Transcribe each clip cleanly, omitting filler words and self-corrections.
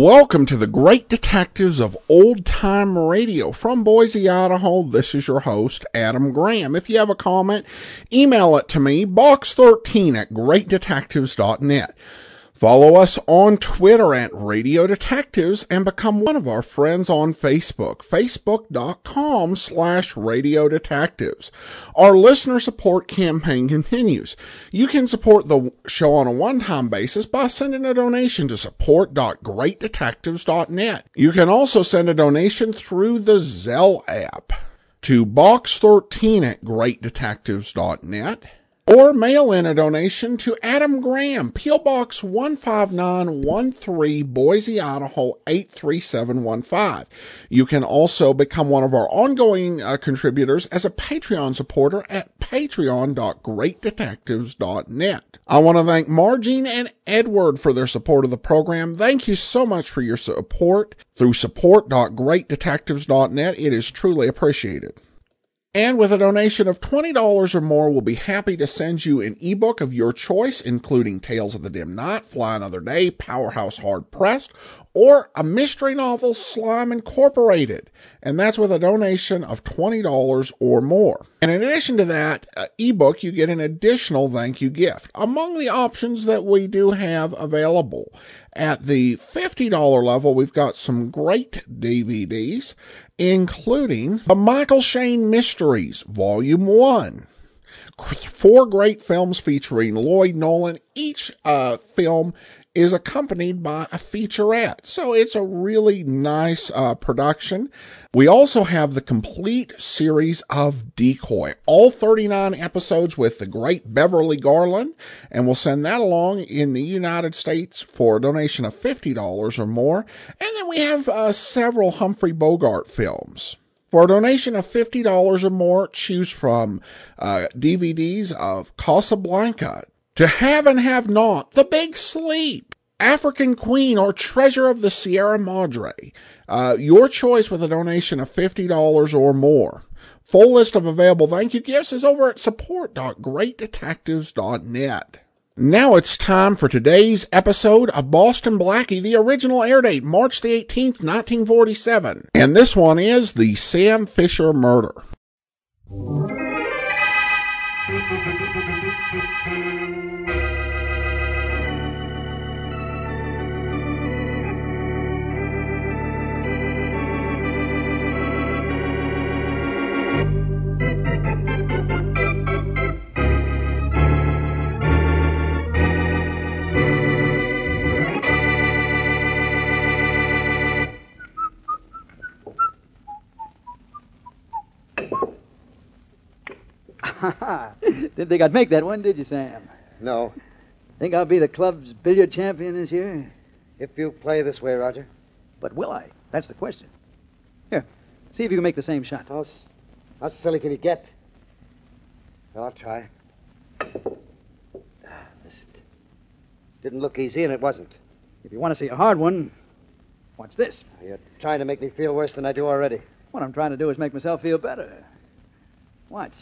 Welcome to the Great Detectives of Old Time Radio. From Boise, Idaho, this is your host, Adam Graham. If you have a comment, email it to me, box13@greatdetectives.net. Follow us on Twitter at Radio Detectives and become one of our friends on Facebook, facebook.com/Radio Detectives. Our listener support campaign continues. You can support the show on a one-time basis by sending a donation to support.greatdetectives.net. You can also send a donation through the Zelle app to box13@greatdetectives.net. Or mail in a donation to Adam Graham, P.O. Box 15913, Boise, Idaho 83715. You can also become one of our ongoing contributors as a Patreon supporter at patreon.greatdetectives.net. I want to thank Margene and Edward for their support of the program. Thank you so much for your support through support.greatdetectives.net. It is truly appreciated. And with a donation of $20 or more, we'll be happy to send you an ebook of your choice, including Tales of the Dim Night, Fly Another Day, Powerhouse Hard Pressed, or a mystery novel, Slime Incorporated. And that's with a donation of $20 or more. And in addition to that ebook, you get an additional thank you gift. Among the options that we do have available, at the $50 level, we've got some great DVDs, including The Michael Shayne Mysteries, Volume 1. 4 great films featuring Lloyd Nolan. Each film is accompanied by a featurette, so it's a really nice production. We also have the complete series of Decoy, all 39 episodes with the great Beverly Garland, and we'll send that along in the United States for a donation of $50 or more. And then we have several Humphrey Bogart films. For a donation of $50 or more, choose from DVDs of Casablanca, To Have and Have Not, The Big Sleep, African Queen, or Treasure of the Sierra Madre. Your choice with a donation of $50 or more. Full list of available thank you gifts is over at support.greatdetectives.net. Now it's time for today's episode of Boston Blackie. The original air date, March the 18th, 1947. And this one is the Sam Fisher murder. Didn't think I'd make that one, did you, Sam? No. Think I'll be the club's billiard champion this year? If you play this way, Roger. But will I? That's the question. Here, see if you can make the same shot. How silly can you get? I'll try. This didn't look easy, and it wasn't. If you want to see a hard one, watch this. You're trying to make me feel worse than I do already. What I'm trying to do is make myself feel better. Watch.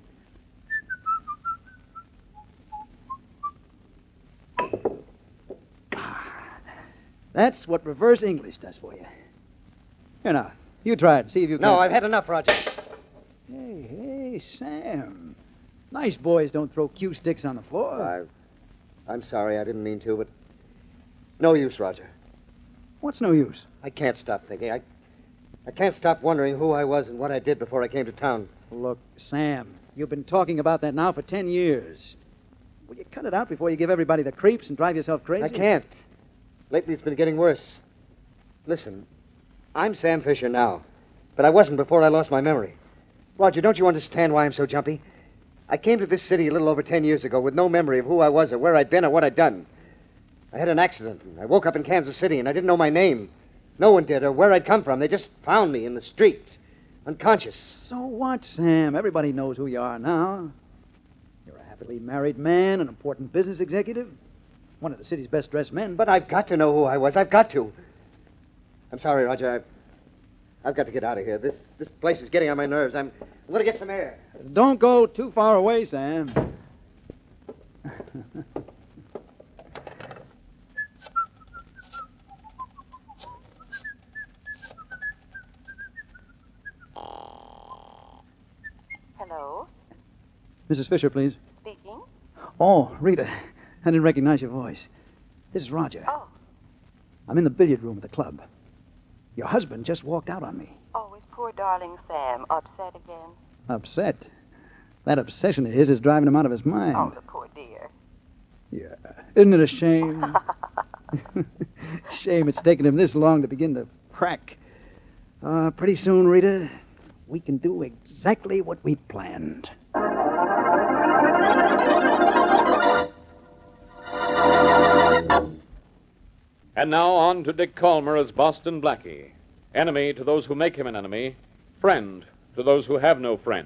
That's what reverse English does for you. Here now, you try it. See if you can. No, I've had enough, Roger. Hey, Sam. Nice boys don't throw cue sticks on the floor. I'm sorry, I didn't mean to, but no use, Roger. What's no use? I can't stop thinking. I can't stop wondering who I was and what I did before I came to town. Look, Sam, you've been talking about that now for 10 years. Will you cut it out before you give everybody the creeps and drive yourself crazy? I can't. Lately, it's been getting worse. Listen, I'm Sam Fisher now, but I wasn't before I lost my memory. Roger, don't you understand why I'm so jumpy? I came to this city a little over 10 years ago with no memory of who I was or where I'd been or what I'd done. I had an accident, and I woke up in Kansas City, and I didn't know my name. No one did, or where I'd come from. They just found me in the street, unconscious. So what, Sam? Everybody knows who you are now. You're a happily married man, an important business executive. One of the city's best-dressed men. But I've got to know who I was. I've got to. I'm sorry, Roger. I've got to get out of here. This place is getting on my nerves. I'm going to get some air. Don't go too far away, Sam. Hello? Mrs. Fisher, please. Speaking? Oh, Rita, I didn't recognize your voice. This is Roger. Oh. I'm in the billiard room at the club. Your husband just walked out on me. Oh, is poor darling Sam upset again? Upset? That obsession of his is driving him out of his mind. Oh, the poor dear. Yeah. Isn't it a shame? Shame it's taken him this long to begin to crack. Pretty soon, Rita, we can do exactly what we planned. And now on to Dick Calmer as Boston Blackie. Enemy to those who make him an enemy. Friend to those who have no friend.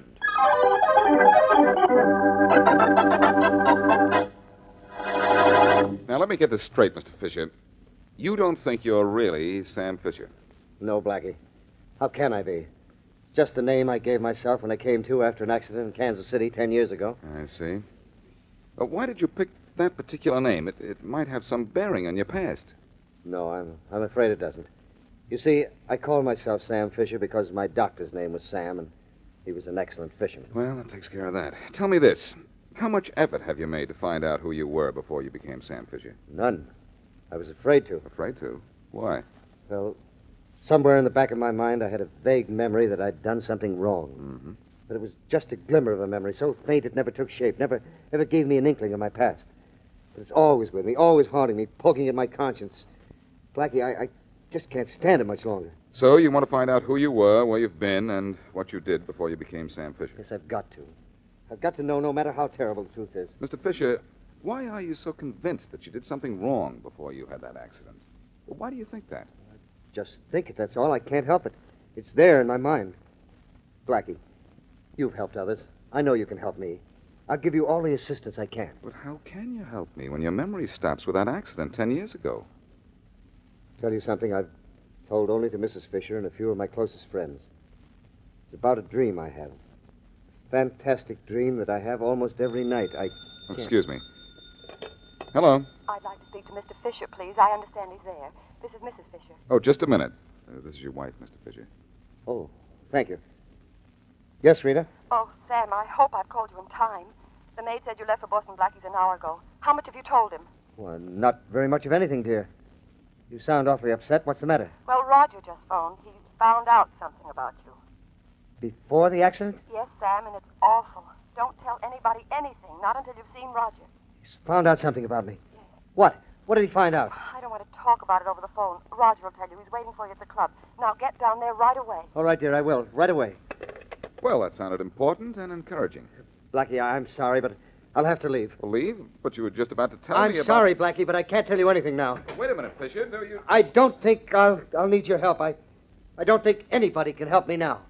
Now, let me get this straight, Mr. Fisher. You don't think you're really Sam Fisher? No, Blackie. How can I be? Just the name I gave myself when I came to after an accident in Kansas City 10 years ago. I see. But why did you pick that particular name? It might have some bearing on your past. No, I'm afraid it doesn't. You see, I call myself Sam Fisher because my doctor's name was Sam, and he was an excellent fisherman. Well, that takes care of that. Tell me this. How much effort have you made to find out who you were before you became Sam Fisher? None. I was afraid to. Afraid to? Why? Well, somewhere in the back of my mind, I had a vague memory that I'd done something wrong. Mm-hmm. But it was just a glimmer of a memory, so faint it never took shape, never gave me an inkling of my past. But it's always with me, always haunting me, poking at my conscience. Blackie, I just can't stand it much longer. So you want to find out who you were, where you've been, and what you did before you became Sam Fisher? Yes, I've got to. I've got to know, no matter how terrible the truth is. Mr. Fisher, why are you so convinced that you did something wrong before you had that accident? Why do you think that? Just think it, that's all. I can't help it. It's there in my mind. Blackie, you've helped others. I know you can help me. I'll give you all the assistance I can. But how can you help me when your memory stops with that accident 10 years ago? Tell you something I've told only to Mrs. Fisher and a few of my closest friends. It's about a dream I have. Fantastic dream that I have almost every night. Oh, excuse me. Hello. I'd like to speak to Mr. Fisher, please. I understand he's there. This is Mrs. Fisher. Oh, just a minute. This is your wife, Mr. Fisher. Oh, thank you. Yes, Rita? Oh, Sam, I hope I've called you in time. The maid said you left for Boston Blackie's an hour ago. How much have you told him? Well, not very much of anything, dear. You sound awfully upset. What's the matter? Well, Roger just phoned. He's found out something about you. Before the accident? Yes, Sam, and it's awful. Don't tell anybody anything, not until you've seen Roger. He's found out something about me. What? What did he find out? I don't want to talk about it over the phone. Roger will tell you. He's waiting for you at the club. Now get down there right away. All right, dear, I will. Right away. Well, that sounded important and encouraging. Blackie, I'm sorry, but I'll have to leave. Well, leave? But you were just about to tell me about... I'm sorry, Blackie, but I can't tell you anything now. Wait a minute, Fisher. Do you... I don't think I'll need your help. I don't think anybody can help me now.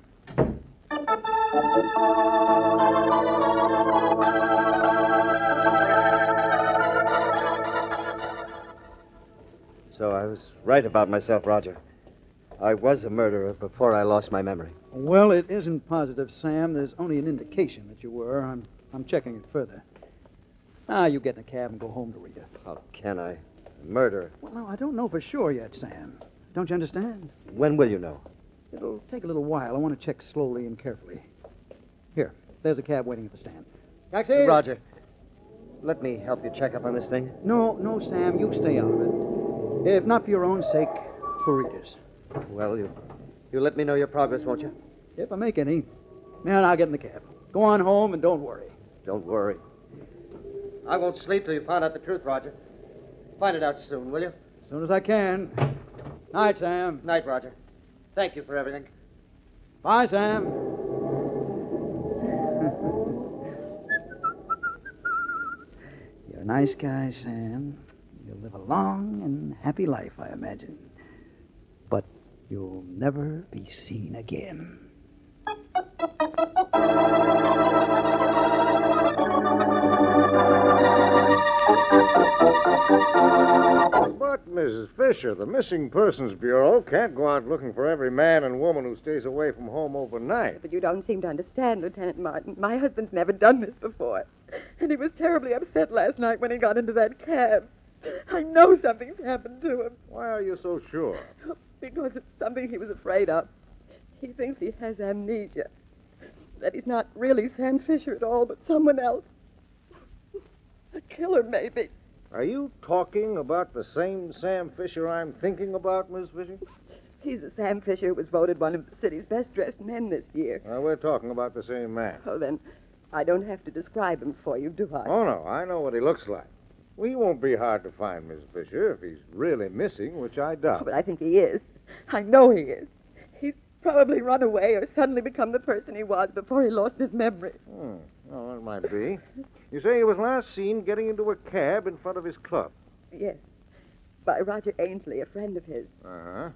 So I was right about myself, Roger. I was a murderer before I lost my memory. Well, it isn't positive, Sam. There's only an indication that you were. I'm checking it further. Now, you get in a cab and go home to Rita. How can I? A murderer. Well, no, I don't know for sure yet, Sam. Don't you understand? When will you know? It'll take a little while. I want to check slowly and carefully. Here, there's a cab waiting at the stand. Taxi! Roger, let me help you check up on this thing. No, Sam, you stay out of it. If not for your own sake, for Rita's. Well, you let me know your progress, won't you? If I make any. Now, I'll get in the cab. Go on home and don't worry. Don't worry. I won't sleep till you find out the truth, Roger. Find it out soon, will you? As soon as I can. Night, Sam. Night, Roger. Thank you for everything. Bye, Sam. You're a nice guy, Sam. You'll live a long and happy life, I imagine. But you'll never be seen again. But, Mrs. Fisher, the Missing Persons Bureau can't go out looking for every man and woman who stays away from home overnight. But you don't seem to understand, Lieutenant Martin. My husband's never done this before. And he was terribly upset last night when he got into that cab. I know something's happened to him. Why are you so sure? Because it's something he was afraid of. He thinks he has amnesia. that he's not really Sam Fisher at all, but someone else. A killer, maybe. Are you talking about the same Sam Fisher I'm thinking about, Miss Fisher? He's the Sam Fisher who was voted one of the city's best-dressed men this year. We're talking about the same man. Oh, then I don't have to describe him for you, do I? Oh, no, I know what he looks like. Well, he won't be hard to find, Miss Fisher, if he's really missing, which I doubt. Oh, but I think he is. I know he is. He's probably run away or suddenly become the person he was before he lost his memory. Well, that might be. You say he was last seen getting into a cab in front of his club. Yes. By Roger Ainsley, a friend of his. Uh-huh.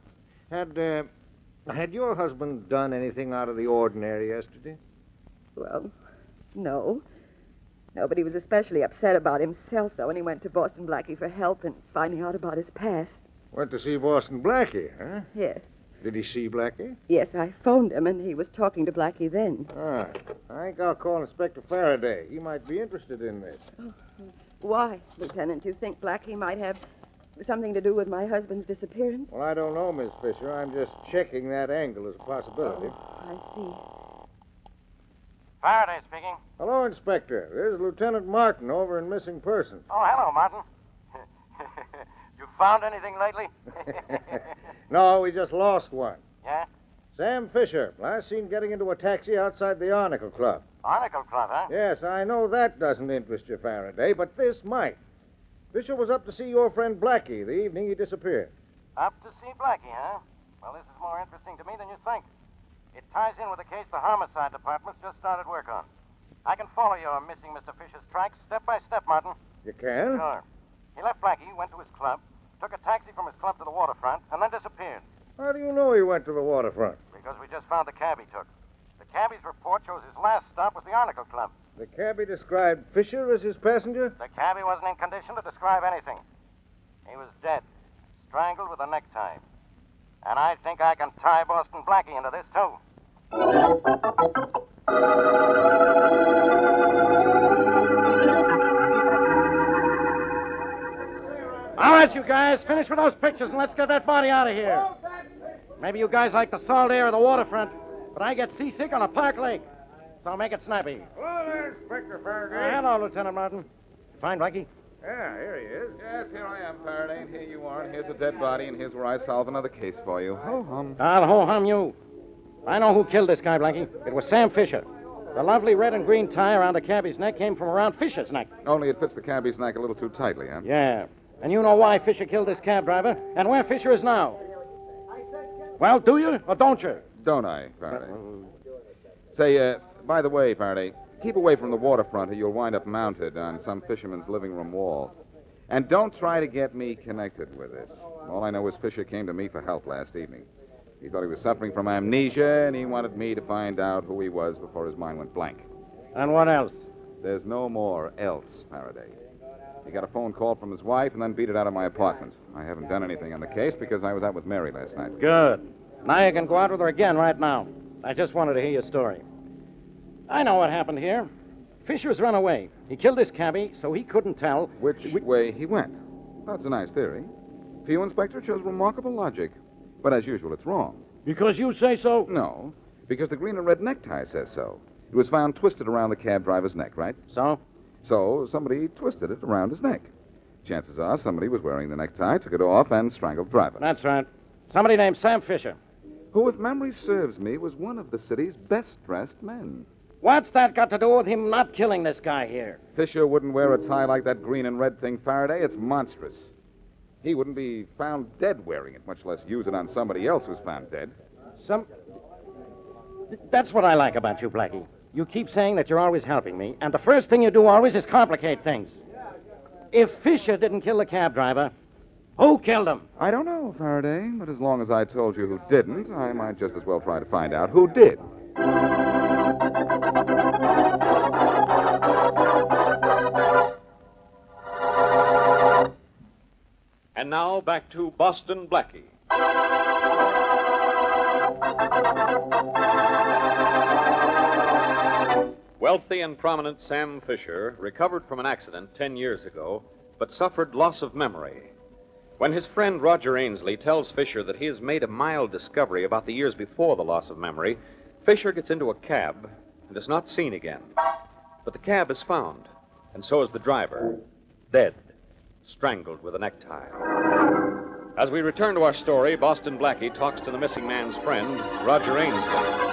Had your husband done anything out of the ordinary yesterday? Well, no. No, but he was especially upset about himself, though, when he went to Boston Blackie for help in finding out about his past. Went to see Boston Blackie, huh? Yes. Did he see Blackie? Yes, I phoned him, and he was talking to Blackie then. I think I'll call Inspector Faraday. He might be interested in this. Why, Lieutenant? Do you think Blackie might have something to do with my husband's disappearance? Well, I don't know, Miss Fisher. I'm just checking that angle as a possibility. I see. Faraday speaking. Hello, Inspector. This is Lieutenant Martin over in Missing Persons. Oh, hello, Martin. You found anything lately? No, we just lost one. Yeah? Sam Fisher, last seen getting into a taxi outside the Arnicle Club. Arnicle Club, huh? Yes, I know that doesn't interest you, Faraday, but this might. Fisher was up to see your friend Blackie the evening he disappeared. Up to see Blackie, huh? Well, this is more interesting to me than you think. It ties in with a case the Homicide Department's just started work on. I can follow your missing Mr. Fisher's tracks step by step, Martin. You can? Sure. He left Blackie, went to his club, took a taxi from his club to the waterfront, and then disappeared. How do you know he went to the waterfront? Because we just found the cab he took. The cabbie's report shows his last stop was the Arnicle Club. The cabbie described Fisher as his passenger? The cabbie wasn't in condition to describe anything. He was dead, strangled with a necktie. And I think I can tie Boston Blackie into this, too. All right, you guys, finish with those pictures and let's get that body out of here. Maybe you guys like the salt air of the waterfront, but I get seasick on a park lake. So make it snappy. Hello there, Inspector Faraday. Hello, Lieutenant Martin. Find Blackie? Yeah, here he is. Yes, here I am, Faraday, and here you are, and here's a dead body, and here's where I solve another case for you. Ho-hum. I'll ho-hum you. I know who killed this guy, Blackie. It was Sam Fisher. The lovely red and green tie around the cabbie's neck came from around Fisher's neck. Only it fits the cabbie's neck a little too tightly, huh? Yeah. And you know why Fisher killed this cab driver and where Fisher is now. Well, do you or don't you? Don't I, Faraday? Say, by the way, Faraday, keep away from the waterfront or you'll wind up mounted on some fisherman's living room wall. And don't try to get me connected with this. All I know is Fisher came to me for help last evening. He thought he was suffering from amnesia, and he wanted me to find out who he was before his mind went blank. And what else? There's no more else, Faraday. He got a phone call from his wife and then beat it out of my apartment. I haven't done anything on the case because I was out with Mary last night. Good. Now you can go out with her again right now. I just wanted to hear your story. I know what happened here. Fisher's run away. He killed this cabbie, so he couldn't tell which way he went. That's a nice theory. For you, Inspector, it shows remarkable logic. But as usual, it's wrong. Because you say so? No, because the green and red necktie says so. It was found twisted around the cab driver's neck, right? So? So somebody twisted it around his neck. Chances are somebody was wearing the necktie, took it off, and strangled the driver. That's right. Somebody named Sam Fisher. Who, if memory serves me, was one of the city's best-dressed men. What's that got to do with him not killing this guy here? Fisher wouldn't wear a tie like that green and red thing, Faraday. It's monstrous. He wouldn't be found dead wearing it, much less use it on somebody else who's found dead. That's what I like about you, Blackie. You keep saying that you're always helping me, and the first thing you do always is complicate things. If Fisher didn't kill the cab driver, who killed him? I don't know, Faraday, but as long as I told you who didn't, I might just as well try to find out who did. And now back to Boston Blackie. Wealthy and prominent Sam Fisher recovered from an accident 10 years ago, but suffered loss of memory. When his friend Roger Ainsley tells Fisher that he has made a mild discovery about the years before the loss of memory, Fisher gets into a cab and is not seen again. But the cab is found, and so is the driver, dead, strangled with a necktie. As we return to our story, Boston Blackie talks to the missing man's friend, Roger Ainsley.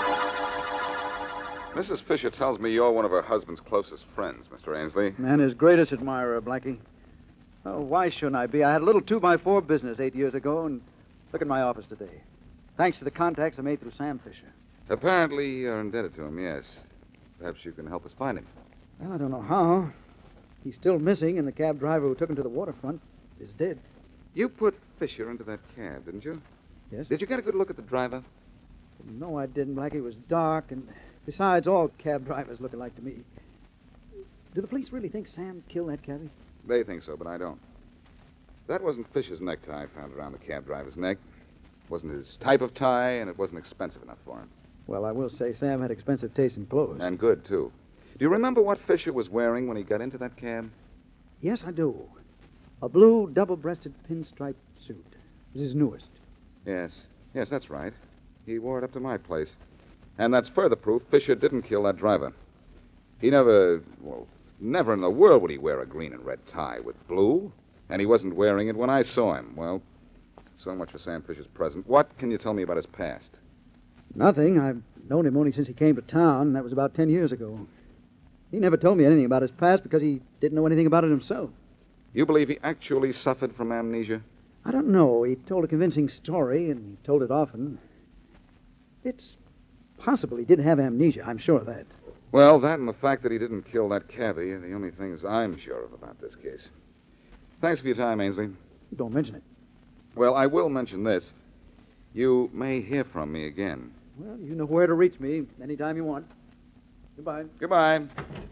Mrs. Fisher tells me you're one of her husband's closest friends, Mr. Ainsley. And his greatest admirer, Blackie. Oh, why shouldn't I be? I had a little 2x4 business 8 years ago, and look at my office today. Thanks to the contacts I made through Sam Fisher. Apparently you're indebted to him, yes. Perhaps you can help us find him. Well, I don't know how. He's still missing, and the cab driver who took him to the waterfront is dead. You put Fisher into that cab, didn't you? Yes. Did you get a good look at the driver? No, I didn't, Blackie. It was dark, and besides, all cab drivers look alike to me. Do the police really think Sam killed that cabbie? They think so, but I don't. That wasn't Fisher's necktie found around the cab driver's neck. It wasn't his type of tie, and it wasn't expensive enough for him. Well, I will say Sam had expensive taste in clothes. And good, too. Do you remember what Fisher was wearing when he got into that cab? Yes, I do. A blue double-breasted pinstripe suit. It was his newest. Yes, that's right. He wore it up to my place. And that's further proof Fisher didn't kill that driver. He never in the world would he wear a green and red tie with blue. And he wasn't wearing it when I saw him. Well, so much for Sam Fisher's present. What can you tell me about his past? Nothing. I've known him only since he came to town, and that was about 10 years ago. He never told me anything about his past because he didn't know anything about it himself. You believe he actually suffered from amnesia? I don't know. He told a convincing story, and he told it often. It's possible he did have amnesia. I'm sure of that. Well, that and the fact that he didn't kill that cabbie are the only things I'm sure of about this case. Thanks for your time, Ainsley. Don't mention it. Well, I will mention this. You may hear from me again. Well, you know where to reach me anytime you want. Goodbye. Goodbye.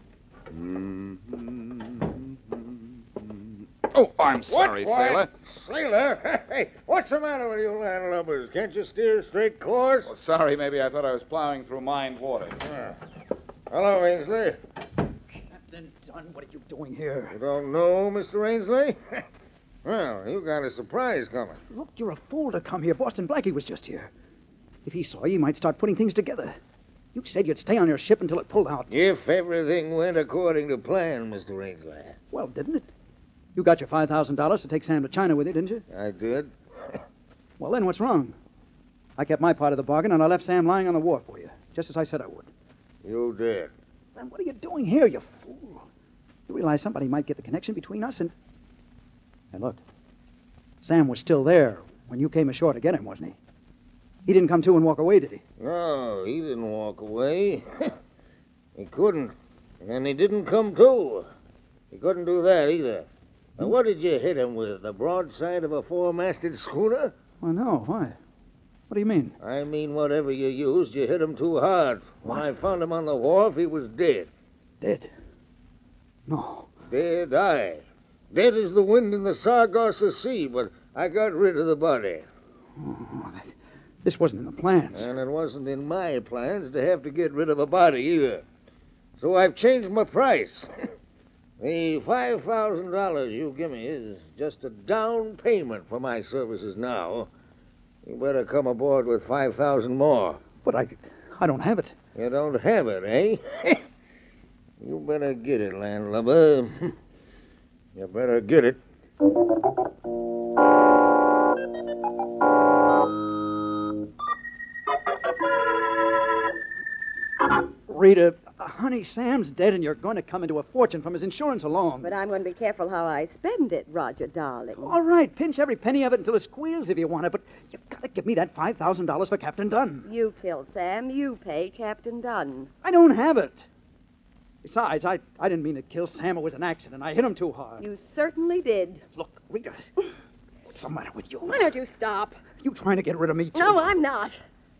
Oh, I'm sorry, Sailor. Sailor? Hey, what's the matter with you landlubbers? Can't you steer a straight course? Well, sorry, maybe I thought I was plowing through mined water. Hello, Ainsley. Captain Dunn, what are you doing here? You don't know, Mr. Ainsley? Well, you got a surprise coming. Look, you're a fool to come here. Boston Blackie was just here. If he saw you, he might start putting things together. You said you'd stay on your ship until it pulled out. If everything went according to plan, Mr. Ainsley. Well, didn't it? You got your $5,000 to take Sam to China with you, didn't you? I did. Well, then what's wrong? I kept my part of the bargain, and I left Sam lying on the wharf for you, just as I said I would. You did. Then what are you doing here, you fool? You realize somebody might get the connection between us and... And look, Sam was still there when you came ashore to get him, wasn't he? He didn't come to and walk away, did he? No, he didn't walk away. He couldn't. And he didn't come to. He couldn't do that either. Now, what did you hit him with? The broadside of a four-masted schooner? Well, no. Why? What do you mean? I mean, whatever you used, you hit him too hard. When I found him on the wharf, he was dead. Dead? No. Dead, aye. Dead as the wind in the Sargasso Sea, but I got rid of the body. Oh, this wasn't in the plans. And it wasn't in my plans to have to get rid of a body either. So I've changed my price. The $5,000 you give me is just a down payment for my services now. You better come aboard with 5,000 more. But I don't have it. You don't have it, eh? You better get it, landlubber. You better get it. Rita, honey, Sam's dead, and you're going to come into a fortune from his insurance alone. But I'm going to be careful how I spend it, Roger, darling. All right, pinch every penny of it until it squeals if you want it, but you've got to give me that $5,000 for Captain Dunn. You killed Sam. You pay Captain Dunn. I don't have it. Besides, I didn't mean to kill Sam. It was an accident. I hit him too hard. You certainly did. Look, Rita, what's the matter with you? Why don't you stop? You trying to get rid of me, too? No, I'm not.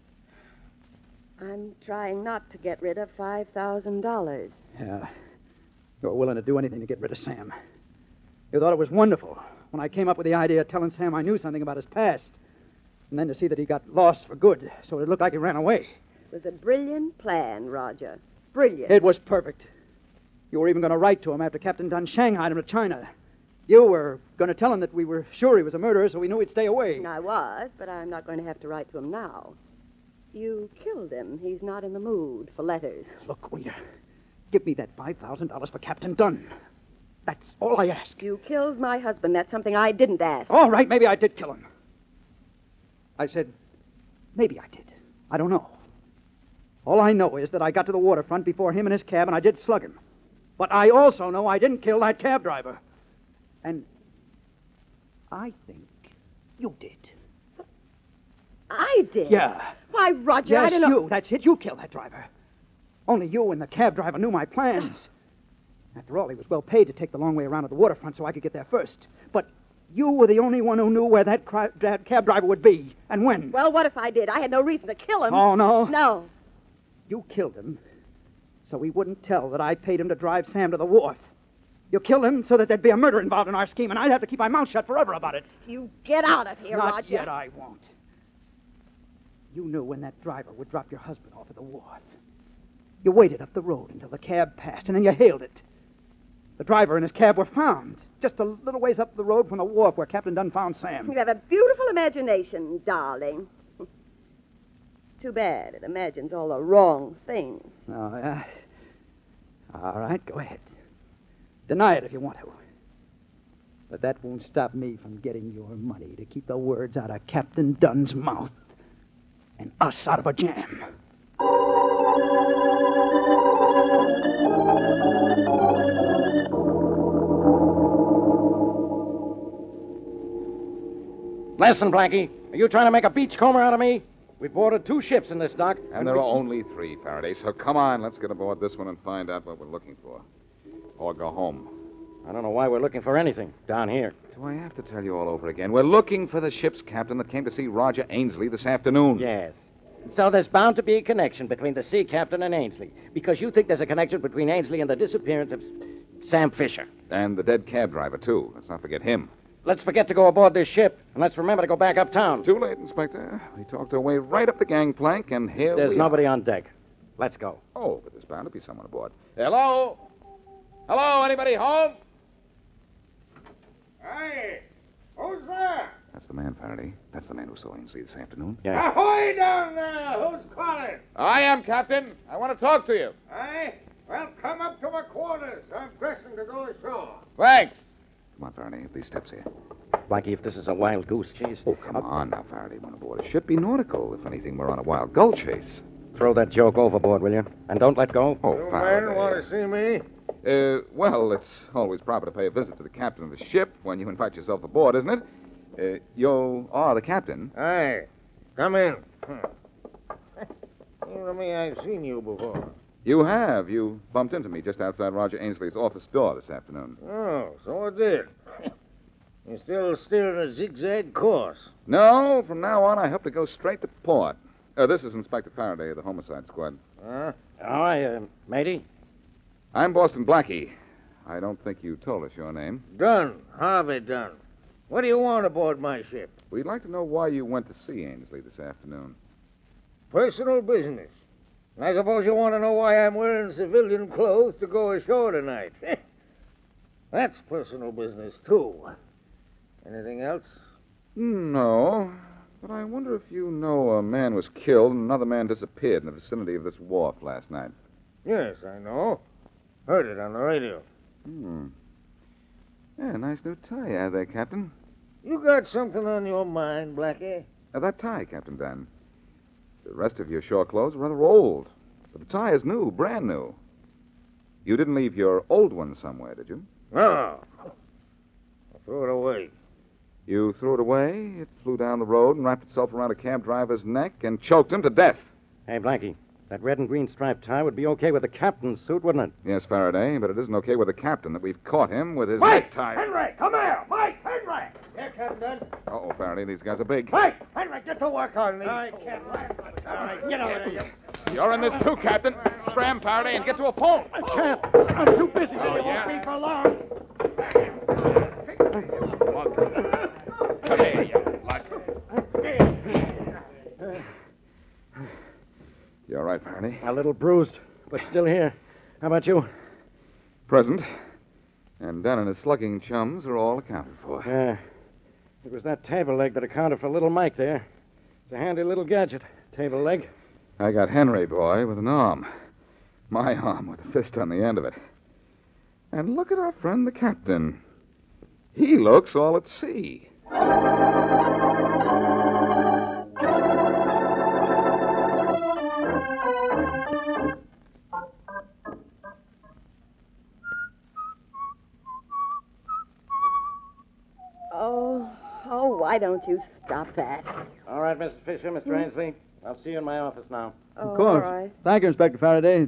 I'm trying not to get rid of $5,000. Yeah. You're willing to do anything to get rid of Sam. You thought it was wonderful when I came up with the idea of telling Sam I knew something about his past. And then to see that he got lost for good, so it looked like he ran away. It was a brilliant plan, Roger. Brilliant. It was perfect. You were even going to write to him after Captain Dunn shanghaied him to China. You were going to tell him that we were sure he was a murderer, so we knew he'd stay away. I was, but I'm not going to have to write to him now. You killed him. He's not in the mood for letters. Look, will you give me that $5,000 for Captain Dunn? That's all I ask. You killed my husband. That's something I didn't ask. All right, maybe I did kill him. I said, maybe I did. I don't know. All I know is that I got to the waterfront before him and his cab, and I did slug him. But I also know I didn't kill that cab driver. And I think you did. I did? Yeah. Why, Roger, yes, I don't know. You. That's it. You killed that driver. Only you and the cab driver knew my plans. After all, he was well paid to take the long way around to the waterfront so I could get there first. But you were the only one who knew where that cab driver would be and when. Well, what if I did? I had no reason to kill him. Oh, no? No. You killed him so he wouldn't tell that I paid him to drive Sam to the wharf. You killed him so that there'd be a murder involved in our scheme, and I'd have to keep my mouth shut forever about it. You get out of here, Not Roger. yet, I won't. You knew when that driver would drop your husband off at the wharf. You waited up the road until the cab passed, and then you hailed it. The driver and his cab were found just a little ways up the road from the wharf where Captain Dunn found Sam. You have a beautiful imagination, darling. Too bad it imagines all the wrong things. Oh, yeah. All right, go ahead. Deny it if you want to. But that won't stop me from getting your money to keep the words out of Captain Dunn's mouth and us out of a jam. Listen, Blackie, are you trying to make a beachcomber out of me? We boarded 2 ships in this dock. And there are only 3, Faraday. So come on, let's get aboard this one and find out what we're looking for. Or go home. I don't know why we're looking for anything down here. Do I have to tell you all over again? We're looking for the ship's captain that came to see Roger Ainsley this afternoon. Yes. So there's bound to be a connection between the sea captain and Ainsley, because you think there's a connection between Ainsley and the disappearance of Sam Fisher. And the dead cab driver, too. Let's not forget him. Let's forget to go aboard this ship, and let's remember to go back uptown. Too late, Inspector. We talked our way right up the gangplank, and here There's we nobody are. on deck. Let's go. Oh, but there's bound to be someone aboard. Hello? Hello, anybody home? Hey, who's there? That's the man, Faraday. That's the man who saw Ainsley this afternoon. Yeah. Ahoy down there! Who's calling? I am, Captain. I want to talk to you. Hey, well, come up to my quarters. I'm dressing to go ashore. Thanks. Come on, Faraday. Up these steps here. Blackie, if this is a wild goose chase... Oh, come on now, Faraday. When aboard a ship, be nautical. If anything, we're on a wild gull chase. Throw that joke overboard, will you? And don't let go. Oh, You Faraday. men want to see me? Well, it's always proper to pay a visit to the captain of the ship when you invite yourself aboard, isn't it? You are the captain. Hey, come in. Seems to me I've seen you before. You have. You bumped into me just outside Roger Ainsley's office door this afternoon. Oh, so I did. You're still steering a zigzag course. No, from now on, I hope to go straight to port. This is Inspector Faraday of the Homicide Squad. Huh? Matey? I'm Boston Blackie. I don't think you told us your name. Dunn. Harvey Dunn. What do you want aboard my ship? We'd like to know why you went to see Ainsley this afternoon. Personal business. I suppose you want to know why I'm wearing civilian clothes to go ashore tonight. That's personal business, too. Anything else? No, but I wonder if you know a man was killed and another man disappeared in the vicinity of this wharf last night. Yes, I know. Heard it on the radio. Yeah, nice new tie you have there, Captain. You got something on your mind, Blackie? That tie, Captain Dunn. The rest of your shore clothes are rather old, but the tie is new, brand new. You didn't leave your old one somewhere, did you? No. I threw it away. You threw it away, it flew down the road and wrapped itself around a cab driver's neck and choked him to death. Hey, Blackie, that red and green striped tie would be okay with the captain's suit, wouldn't it? Yes, Faraday, but it isn't okay with the captain that we've caught him with his Mike! necktie. Henry, come here! Mike, Henry! Here, Captain Dunn. Uh-oh, Faraday, these guys are big. Mike! Henry, get to work on these. I can't. All right, get over there. You're in this too, Captain. Scram, Faraday, and get to a pole. I can't. I'm too busy. Oh, It yeah? won't be for long. Come here, you lug. You all right, Faraday? A little bruised, but still here. How about you? Present. And Dunn and his slugging chums are all accounted for. It was that table leg that accounted for little Mike there. It's a handy little gadget. Table leg. I got Henry, boy, with an arm. My arm with a fist on the end of it. And look at our friend the captain. He looks all at sea. Oh, why don't you stop that? All right, Mrs. Fisher, Mr. Ainsley. I'll see you in my office now. Of course. All right. Thank you, Inspector Faraday.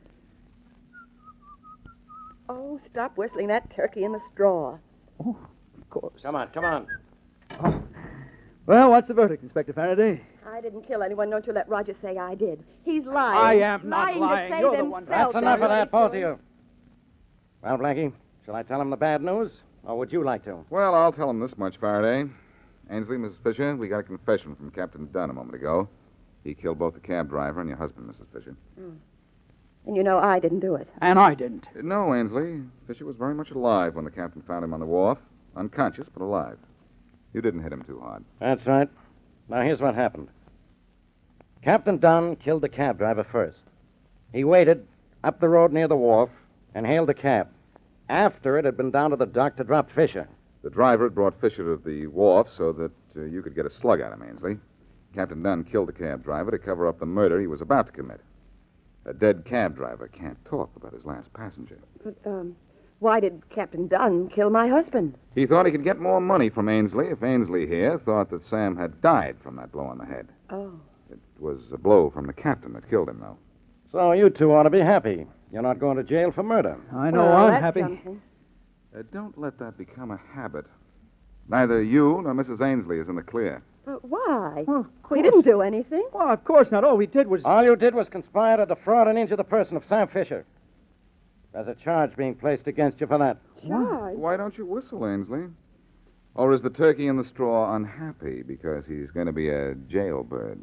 Oh, stop whistling that turkey in the straw. Oh, of course. Come on. Oh. Well, what's the verdict, Inspector Faraday? I didn't kill anyone. Don't you let Roger say I did. He's lying. I am not lying. To save You're the one. himself. That's enough of that, both of you. Well, Blackie, shall I tell him the bad news, or would you like to? Well, I'll tell him this much, Faraday. Ainsley, Mrs. Fisher, we got a confession from Captain Dunn a moment ago. He killed both the cab driver and your husband, Mrs. Fisher. And you know I didn't do it. And I didn't. No, Ainsley. Fisher was very much alive when the captain found him on the wharf. Unconscious, but alive. You didn't hit him too hard. That's right. Now, here's what happened. Captain Dunn killed the cab driver first. He waited up the road near the wharf and hailed a cab after it had been down to the dock to drop Fisher. The driver had brought Fisher to the wharf so that you could get a slug at him, Ainsley. Captain Dunn killed the cab driver to cover up the murder he was about to commit. A dead cab driver can't talk about his last passenger. But, why did Captain Dunn kill my husband? He thought he could get more money from Ainsley if Ainsley here thought that Sam had died from that blow on the head. Oh. It was a blow from the captain that killed him, though. So you two ought to be happy. You're not going to jail for murder. I know Well, I'm that's happy. something. Don't let that become a habit. Neither you nor Mrs. Ainsley is in the clear. But why? Well, of We course. didn't do anything. Well, of course not. All we did was... All you did was conspire to defraud and injure the person of Sam Fisher. There's a charge being placed against you for that. Charge? Why don't you whistle, Ainsley? Or is the turkey in the straw unhappy because he's going to be a jailbird?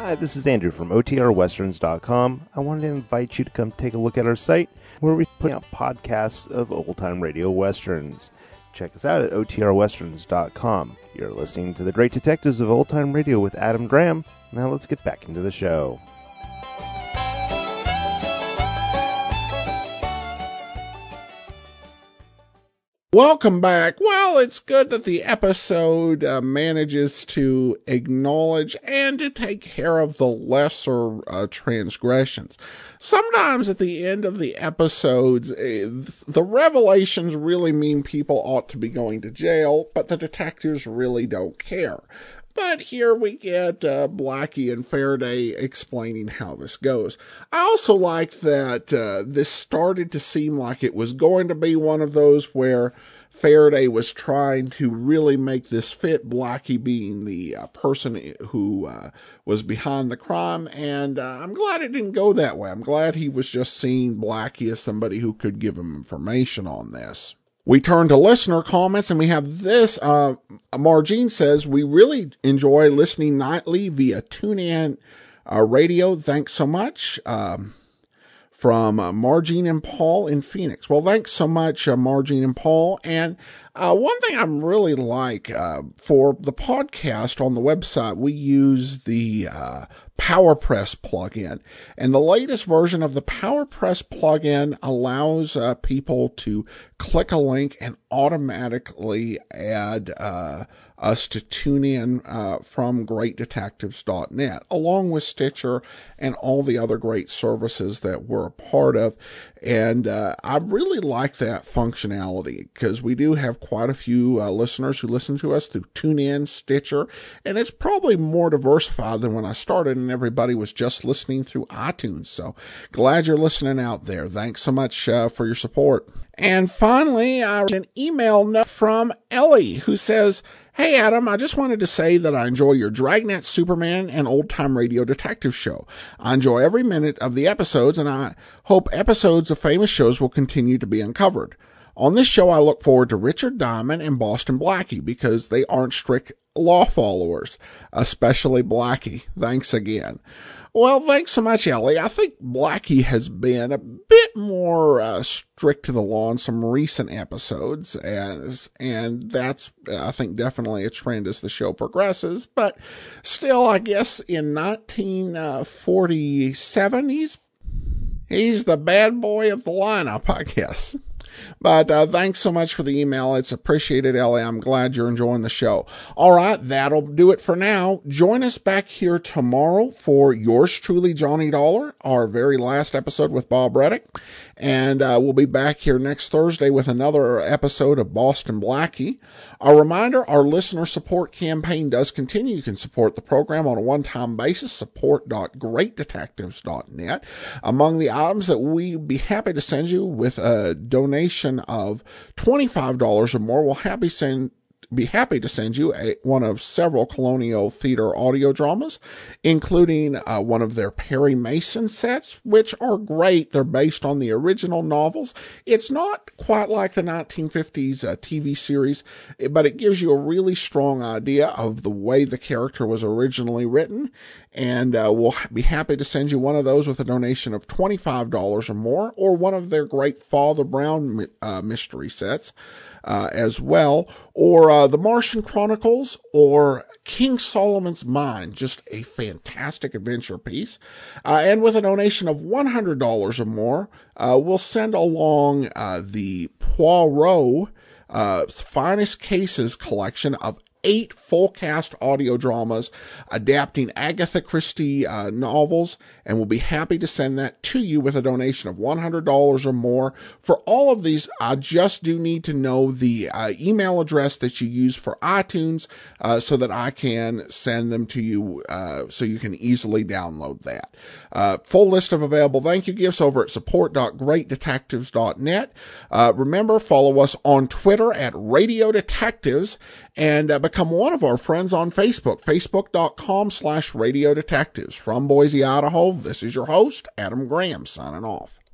Hi, this is Andrew from OTRWesterns.com. I wanted to invite you to come take a look at our site where we put out podcasts of old-time radio westerns. Check us out at OTRWesterns.com. You're listening to The Great Detectives of Old Time Radio with Adam Graham. Now let's get back into the show. Welcome back. Well, it's good that the episode manages to acknowledge and to take care of the lesser transgressions. Sometimes at the end of the episodes, the revelations really mean people ought to be going to jail, but the detectives really don't care. But here we get Blackie and Faraday explaining how this goes. I also like that this started to seem like it was going to be one of those where Faraday was trying to really make this fit, Blackie being the person who was behind the crime, and I'm glad it didn't go that way. I'm glad he was just seeing Blackie as somebody who could give him information on this. We turn to listener comments, and we have this. Margene says, we really enjoy listening nightly via TuneIn Radio. Thanks so much. From Margene and Paul in Phoenix. Well, thanks so much, Margene and Paul. And one thing I'm really like for the podcast on the website, we use the PowerPress plugin. And the latest version of the PowerPress plugin allows people to click a link and automatically add us to tune in from greatdetectives.net, along with Stitcher and all the other great services that we're a part of. And I really like that functionality because we do have quite a few listeners who listen to us through TuneIn, Stitcher, and it's probably more diversified than when I started and everybody was just listening through iTunes. So glad you're listening out there. Thanks so much for your support. And finally, I got an email note from Ellie who says, Hey Adam, I just wanted to say that I enjoy your Dragnet Superman and Old Time Radio Detective show. I enjoy every minute of the episodes, and I hope episodes of famous shows will continue to be uncovered. On this show, I look forward to Richard Diamond and Boston Blackie because they aren't strict law followers, especially Blackie. Thanks again. Well, thanks so much, Ellie. I think Blackie has been a bit more strict to the law in some recent episodes, and that's, I think, definitely a trend as the show progresses. But still, I guess in 1947, he's the bad boy of the lineup, I guess. But thanks so much for the email. It's appreciated, Ellie. I'm glad you're enjoying the show. All right, that'll do it for now. Join us back here tomorrow for yours truly, Johnny Dollar, our very last episode with Bob Reddick. And we'll be back here next Thursday with another episode of Boston Blackie. A reminder, our listener support campaign does continue. You can support the program on a one-time basis, support.greatdetectives.net. Among the items that we'd be happy to send you with a donation of $25 or more, we'll be happy to send you one of several Colonial Theater audio dramas, including one of their Perry Mason sets, which are great. They're based on the original novels. It's not quite like the 1950s TV series, but it gives you a really strong idea of the way the character was originally written. And we'll be happy to send you one of those with a donation of $25 or more, or one of their great Father Brown mystery sets as well, or The Martian Chronicles, or King Solomon's Mine, just a fantastic adventure piece. And with a donation of $100 or more, we'll send along the Poirot Finest Cases collection of 8 full cast audio dramas adapting Agatha Christie novels, and we'll be happy to send that to you with a donation of $100 or more. For all of these, I just do need to know the email address that you use for iTunes so that I can send them to you so you can easily download that. Full list of available thank you gifts over at support.greatdetectives.net. Remember, follow us on Twitter at Radio Detectives, and become one of our friends on Facebook, facebook.com/Radio Detectives. From Boise, Idaho, this is your host, Adam Graham, signing off.